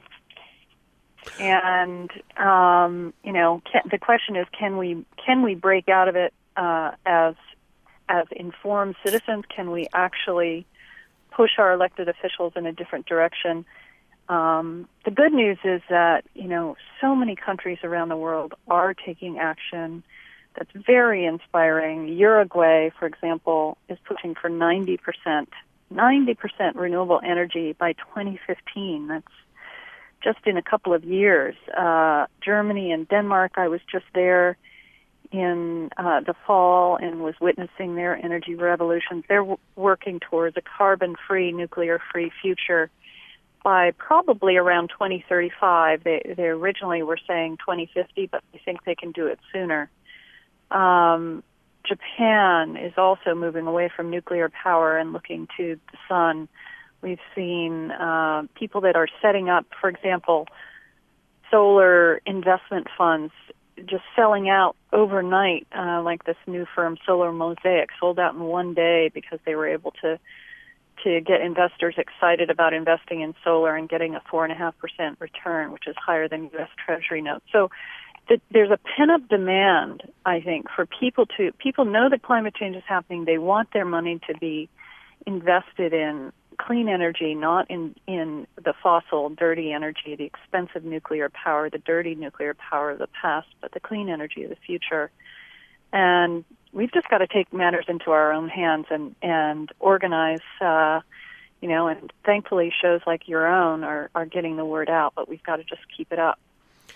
And um, you know, can, the question is, can we can we break out of it uh, as as informed citizens? Can we actually push our elected officials in a different direction? Um, the good news is that you know so many countries around the world are taking action. That's very inspiring. Uruguay, for example, is pushing for ninety percent ninety percent renewable energy by twenty fifteen. That's just in a couple of years. Uh, Germany and Denmark, I was just there in uh, the fall and was witnessing their energy revolutions. They're w- working towards a carbon-free, nuclear-free future by probably around twenty thirty-five. They, they originally were saying twenty fifty, but I think they can do it sooner. Um, Japan is also moving away from nuclear power and looking to the sun. We've seen uh, people that are setting up, for example, solar investment funds just selling out overnight, uh, like this new firm, Solar Mosaic, sold out in one day because they were able to to get investors excited about investing in solar and getting a four point five percent return, which is higher than U S Treasury notes. So th- there's a pent-up demand, I think, for people to, people know that climate change is happening. They want their money to be invested in clean energy, not in, in the fossil, dirty energy, the expensive nuclear power, the dirty nuclear power of the past, but the clean energy of the future. And we've just got to take matters into our own hands and, and organize, uh, you know, and thankfully shows like your own are, are getting the word out, but we've got to just keep it up.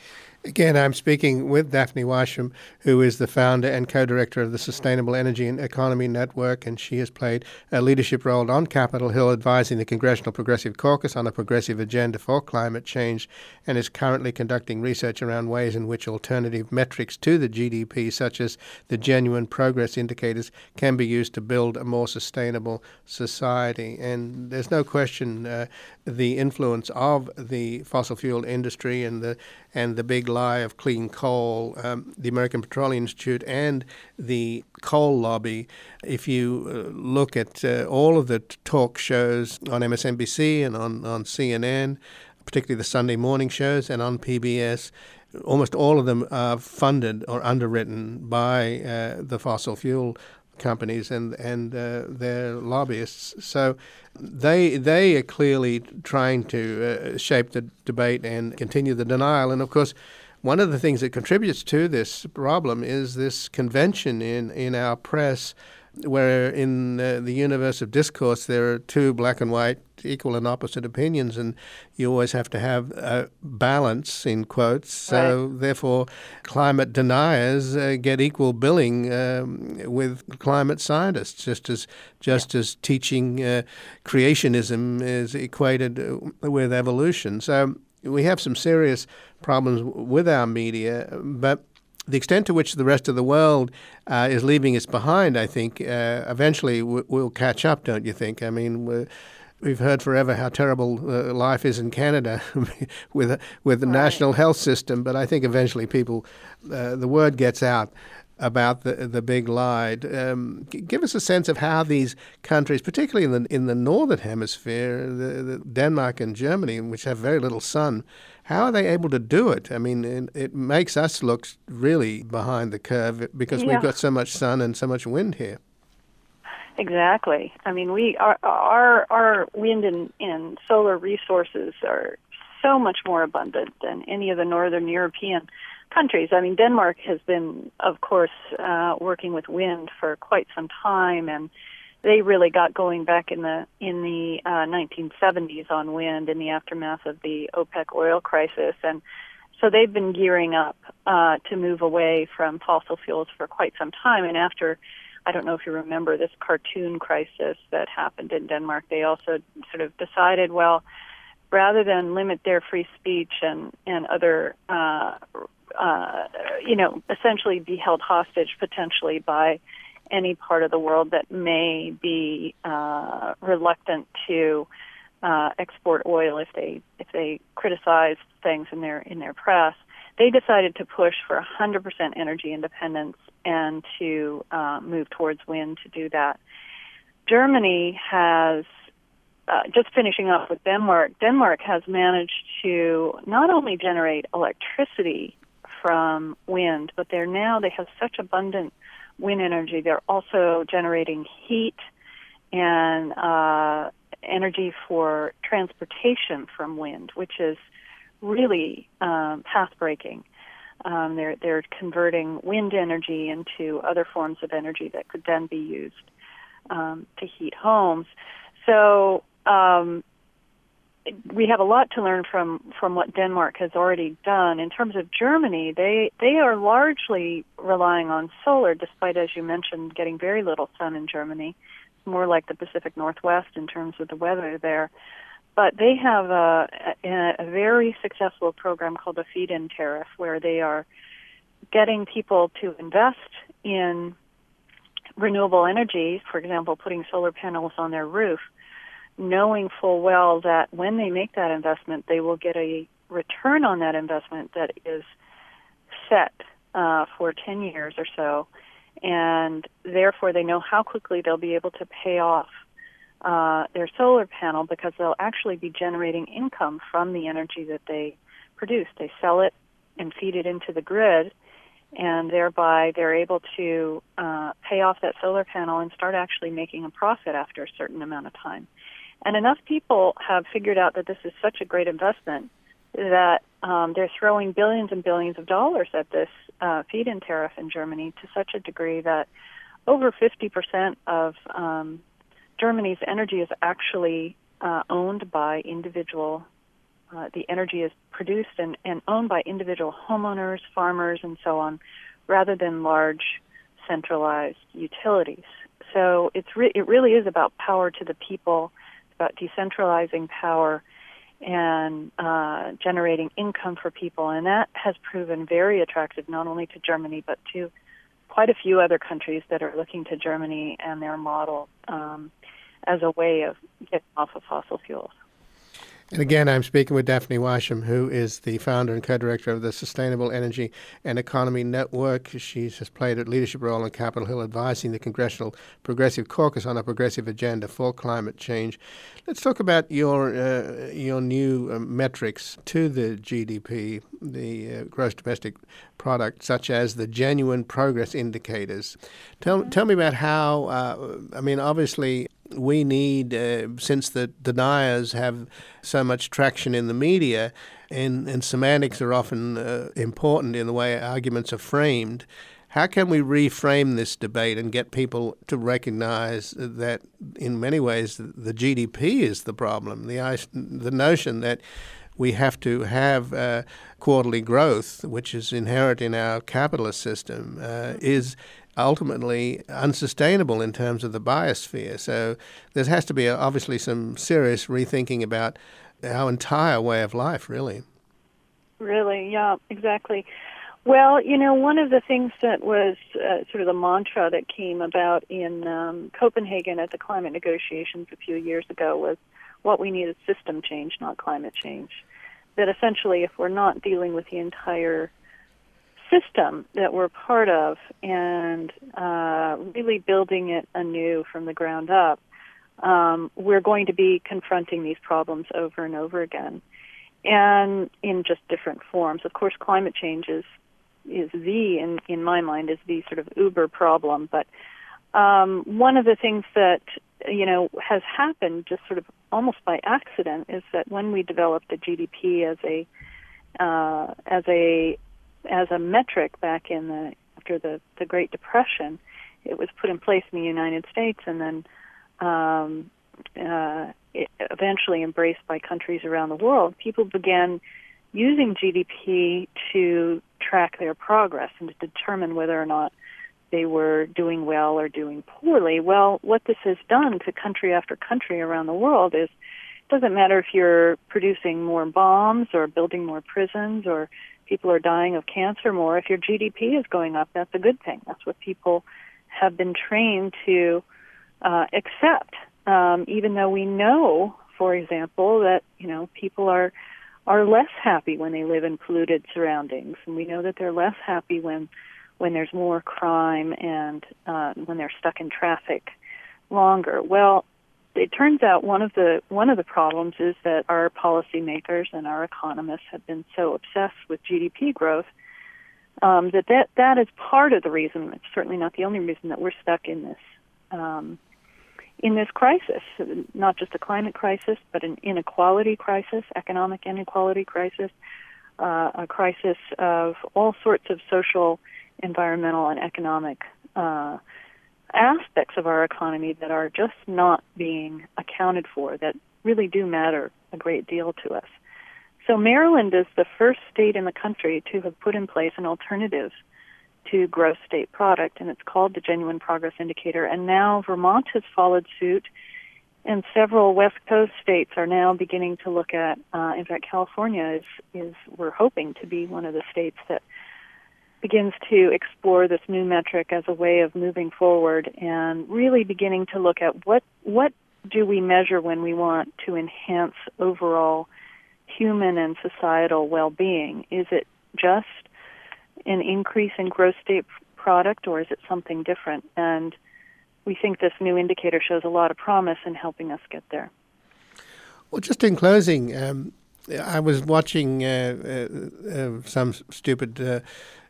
Again, I'm speaking with Daphne Weishaupt, who is the founder and co-director of the Sustainable Energy and Economy Network, and she has played a leadership role on Capitol Hill advising the Congressional Progressive Caucus on a progressive agenda for climate change, and is currently conducting research around ways in which alternative metrics to the G D P, such as the genuine progress indicators, can be used to build a more sustainable society. And there's no question uh, the influence of the fossil fuel industry and the and the big lie of clean coal, um, the American Petroleum Institute and the coal lobby. If you uh, look at uh, all of the t- talk shows on M S N B C and on, on C N N, particularly the Sunday morning shows, and on P B S, almost all of them are funded or underwritten by uh, the fossil fuel companies and and uh, their lobbyists. So they they are clearly trying to uh, shape the debate and continue the denial. And of course, one of the things that contributes to this problem is this convention in, in our press, where in uh, the universe of discourse there are two black and white, equal and opposite opinions, and you always have to have a balance, in quotes. So right. Therefore, climate deniers uh, get equal billing um, with climate scientists, just as just yeah. as teaching uh, creationism is equated with evolution. So we have some serious problems with our media, but the extent to which the rest of the world uh, is leaving us behind, I think, uh, eventually w- we'll catch up, don't you think? I mean, we're, we've heard forever how terrible uh, life is in Canada with with the right. national health system, but I think eventually people, uh, the word gets out about the the big lie. Um, give us a sense of how these countries, particularly in the in the northern hemisphere, the, the Denmark and Germany, which have very little sun, how are they able to do it? I mean, it, it makes us look really behind the curve because yeah. we've got so much sun and so much wind here. Exactly. I mean, we our our, our wind and, and solar resources are so much more abundant than any of the northern European countries. I mean, Denmark has been, of course, uh, working with wind for quite some time, and they really got going back in the in the uh, nineteen seventies on wind in the aftermath of the OPEC oil crisis, and so they've been gearing up uh, to move away from fossil fuels for quite some time. And after, I don't know if you remember this cartoon crisis that happened in Denmark, they also sort of decided, well, rather than limit their free speech and and other uh, Uh, you know, essentially be held hostage potentially by any part of the world that may be uh, reluctant to uh, export oil if they if they criticize things in their in their press. They decided to push for one hundred percent energy independence and to uh, move towards wind to do that. Germany has, uh, just finishing up with Denmark, Denmark has managed to not only generate electricity from wind, but they're now, they have such abundant wind energy. They're also generating heat and uh, energy for transportation from wind, which is really um, path-breaking. Um, they're they're converting wind energy into other forms of energy that could then be used um, to heat homes. So um, we have a lot to learn from, from what Denmark has already done. In terms of Germany, they they are largely relying on solar, despite, as you mentioned, getting very little sun in Germany. It's more like the Pacific Northwest in terms of the weather there. But they have a, a, a very successful program called the feed-in tariff, where they are getting people to invest in renewable energy, for example, putting solar panels on their roof, knowing full well that when they make that investment, they will get a return on that investment that is set uh, for ten years or so, and therefore they know how quickly they'll be able to pay off uh, their solar panel because they'll actually be generating income from the energy that they produce. They sell it and feed it into the grid, and thereby they're able to uh, pay off that solar panel and start actually making a profit after a certain amount of time. And enough people have figured out that this is such a great investment that um, they're throwing billions and billions of dollars at this uh, feed-in tariff in Germany to such a degree that over fifty percent of um, Germany's energy is actually uh, owned by individual uh, the energy is produced and, and owned by individual homeowners, farmers, and so on, rather than large centralized utilities. So it's re- it really is about power to the people, about decentralizing power and uh, generating income for people. And that has proven very attractive not only to Germany but to quite a few other countries that are looking to Germany and their model um, as a way of getting off of fossil fuels. And again, I'm speaking with Daphne Washam, who is the founder and co-director of the Sustainable Energy and Economy Network. She has played a leadership role on Capitol Hill advising the Congressional Progressive Caucus on a progressive agenda for climate change. Let's talk about your uh, your new uh, metrics to the G D P, the uh, gross domestic product, such as the genuine progress indicators. Tell, mm-hmm. tell me about how, uh, I mean, obviously, we need, uh, since the deniers have so much traction in the media, and, and semantics are often uh, important in the way arguments are framed, how can we reframe this debate and get people to recognize that in many ways the G D P is the problem, the, the notion that we have to have uh, quarterly growth, which is inherent in our capitalist system, uh, is ultimately unsustainable in terms of the biosphere. So there has to be obviously some serious rethinking about our entire way of life, really. Really, yeah, exactly. Well, you know, one of the things that was uh, sort of the mantra that came about in um, Copenhagen at the climate negotiations a few years ago was what we need is system change, not climate change. That essentially if we're not dealing with the entire system that we're part of and uh, really building it anew from the ground up, um, we're going to be confronting these problems over and over again, and in just different forms. Of course, climate change is, is the, in, in my mind, is the sort of uber problem, but um, one of the things that, you know, has happened just sort of almost by accident is that when we developed the G D P as a uh, as a as a metric back in the after the, the Great Depression, it was put in place in the United States and then um, uh, it eventually embraced by countries around the world. People began using G D P to track their progress and to determine whether or not they were doing well or doing poorly. Well, what this has done to country after country around the world is it doesn't matter if you're producing more bombs or building more prisons or people are dying of cancer more. If your G D P is going up, that's a good thing. That's what people have been trained to uh, accept, um, even though we know, for example, that, you know, people are are less happy when they live in polluted surroundings, and we know that they're less happy when when there's more crime and uh, when they're stuck in traffic longer. Well, it turns out one of the one of the problems is that our policymakers and our economists have been so obsessed with G D P growth um, that, that that is part of the reason. It's certainly not the only reason that we're stuck in this um, in this crisis. Not just a climate crisis, but an inequality crisis, economic inequality crisis, uh, a crisis of all sorts of social, environmental, and economic uh, aspects of our economy that are just not being accounted for, that really do matter a great deal to us. So Maryland is the first state in the country to have put in place an alternative to gross state product, and it's called the Genuine Progress Indicator. And now Vermont has followed suit, and several West Coast states are now beginning to look at, uh, in fact, California is, is, we're hoping to be one of the states that begins to explore this new metric as a way of moving forward and really beginning to look at what what do we measure when we want to enhance overall human and societal well-being. Is it just an increase in gross state product, or is it something different? And we think this new indicator shows a lot of promise in helping us get there. Well, just in closing, um, I was watching uh, uh, uh, some stupid uh,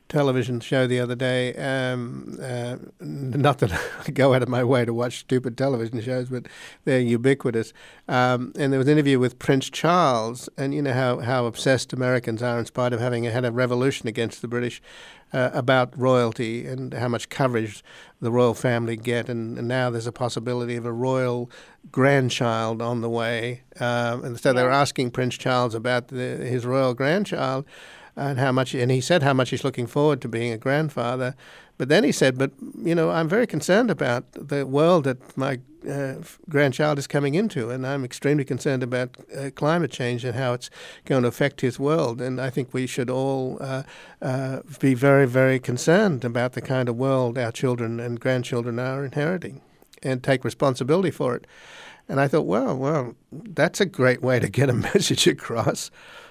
television show the other day. Um, uh, not that I go out of my way to watch stupid television shows, but they're ubiquitous. Um, and there was an interview with Prince Charles, and you know how, how obsessed Americans are, in spite of having had a revolution against the British, uh, about royalty and how much coverage the royal family get. And, and now there's a possibility of a royal grandchild on the way. Um, and so they were asking Prince Charles about the, his royal grandchild, and how much, and he said how much he's looking forward to being a grandfather. But then he said, but, you know, I'm very concerned about the world that my uh, grandchild is coming into, and I'm extremely concerned about uh, climate change and how it's going to affect his world. And I think we should all uh, uh, be very, very concerned about the kind of world our children and grandchildren are inheriting, and take responsibility for it. And I thought, well, well, that's a great way to get a message across.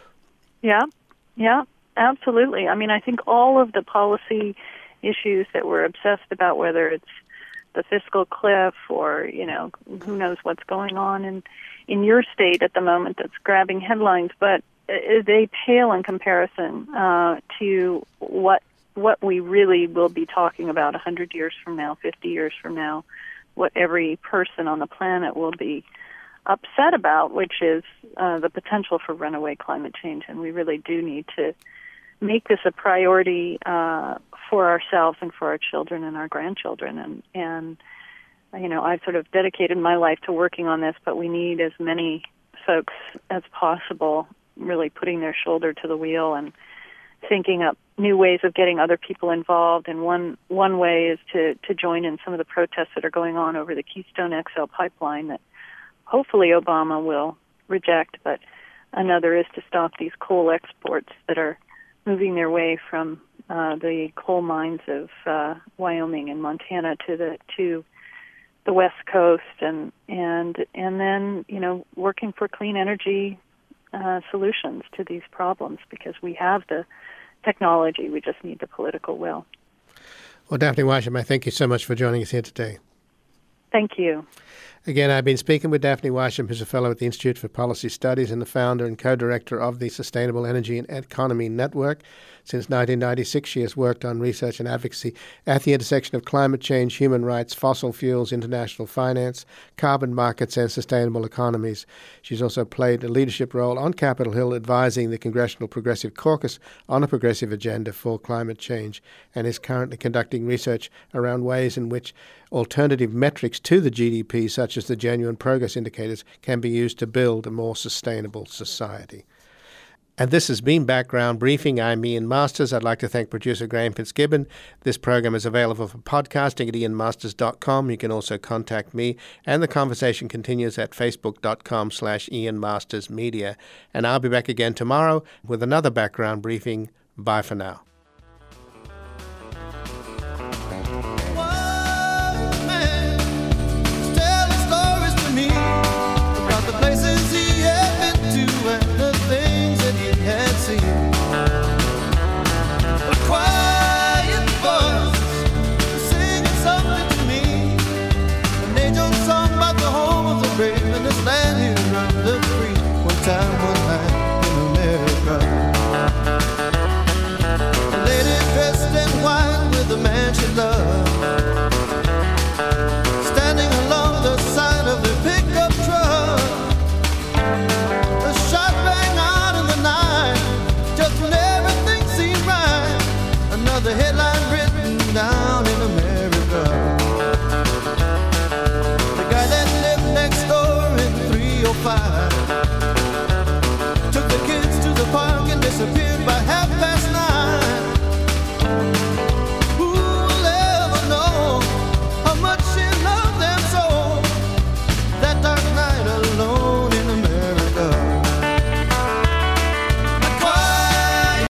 Yeah, yeah. Absolutely. I mean, I think all of the policy issues that we're obsessed about, whether it's the fiscal cliff or, you know, who knows what's going on in, in your state at the moment that's grabbing headlines, but they pale in comparison uh, to what what we really will be talking about one hundred years from now, fifty years from now, what every person on the planet will be upset about, which is uh, the potential for runaway climate change. And we really do need to make this a priority uh, for ourselves and for our children and our grandchildren. And, and, you know, I've sort of dedicated my life to working on this, but we need as many folks as possible really putting their shoulder to the wheel and thinking up new ways of getting other people involved. And one one way is to, to join in some of the protests that are going on over the Keystone X L pipeline that hopefully Obama will reject, but another is to stop these coal exports that are moving their way from uh, the coal mines of uh, Wyoming and Montana to the to the West Coast, and and and then you know working for clean energy uh, solutions to these problems, because we have the technology, we just need the political will. Well, Daphne Weissham, I thank you so much for joining us here today. Thank you. Again, I've been speaking with Daphne Weissham, who's a fellow at the Institute for Policy Studies and the founder and co-director of the Sustainable Energy and Economy Network. Since nineteen ninety-six, she has worked on research and advocacy at the intersection of climate change, human rights, fossil fuels, international finance, carbon markets, and sustainable economies. She's also played a leadership role on Capitol Hill advising the Congressional Progressive Caucus on a progressive agenda for climate change, and is currently conducting research around ways in which alternative metrics to the G D P, such as the Genuine Progress Indicators, can be used to build a more sustainable society. And this has been Background Briefing. I'm Ian Masters. I'd like to thank producer Graham Fitzgibbon. This program is available for podcasting at ian masters dot com. You can also contact me, and the conversation continues at facebook dot com slash Ian Masters Media. And I'll be back again tomorrow with another Background Briefing. Bye for now. Time one night in America, a lady dressed in white with a man she loved, standing along the side of the pickup truck. A shot rang out in the night, just when everything seemed right. Another headline written down in America. The guy that lived next door in three oh five took the kids to the park and disappeared by half